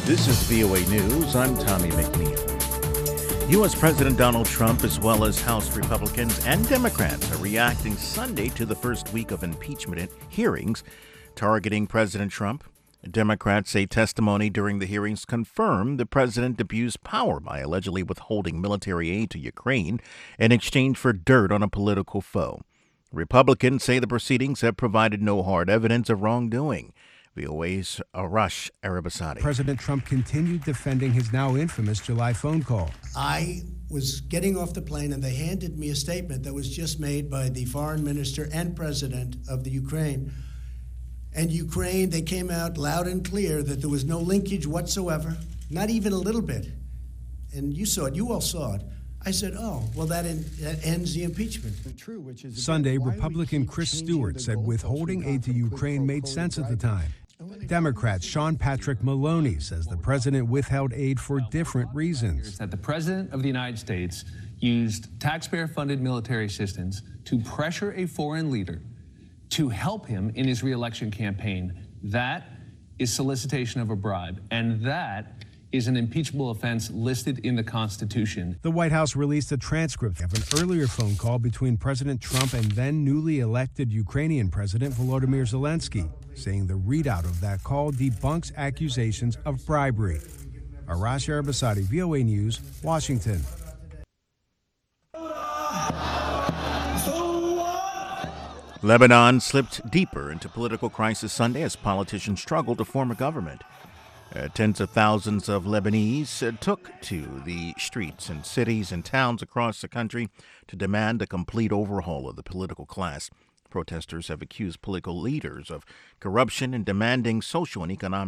This is VOA News. I'm Tommy McNeil. U.S. President Donald Trump, as well as House Republicans and Democrats, are reacting Sunday to the first week of impeachment hearings targeting President Trump. Democrats say testimony during the hearings confirmed the president abused power by allegedly withholding military aid to Ukraine in exchange for dirt on a political foe. Republicans say the proceedings have provided no hard evidence of wrongdoing. VOA's Arash Arabasadi. President Trump continued defending his now infamous July phone call. I was getting off the plane and they handed me a statement that was just made by the foreign minister and president of the Ukraine. And Ukraine, they came out loud and clear that there was no linkage whatsoever, not even a little bit. And you saw it, you all saw it. I said, oh, well, that ends the impeachment. Sunday, Republican Chris Stewart said withholding aid to Ukraine made sense at the time. Democrat Sean Patrick Maloney says the president withheld aid for different reasons. That the president of the United States used taxpayer-funded military assistance to pressure a foreign leader to help him in his re-election campaign. That is solicitation of a bribe, and that is an impeachable offense listed in the Constitution. The White House released a transcript of an earlier phone call between President Trump and then newly elected Ukrainian President Volodymyr Zelensky, saying the readout of that call debunks accusations of bribery. Arash Arabasadi, VOA News, Washington. Lebanon slipped deeper into political crisis Sunday as politicians struggled to form a government. Tens of thousands of Lebanese took to the streets in cities and towns across the country to demand a complete overhaul of the political class. Protesters have accused political leaders of corruption and demanding social and economic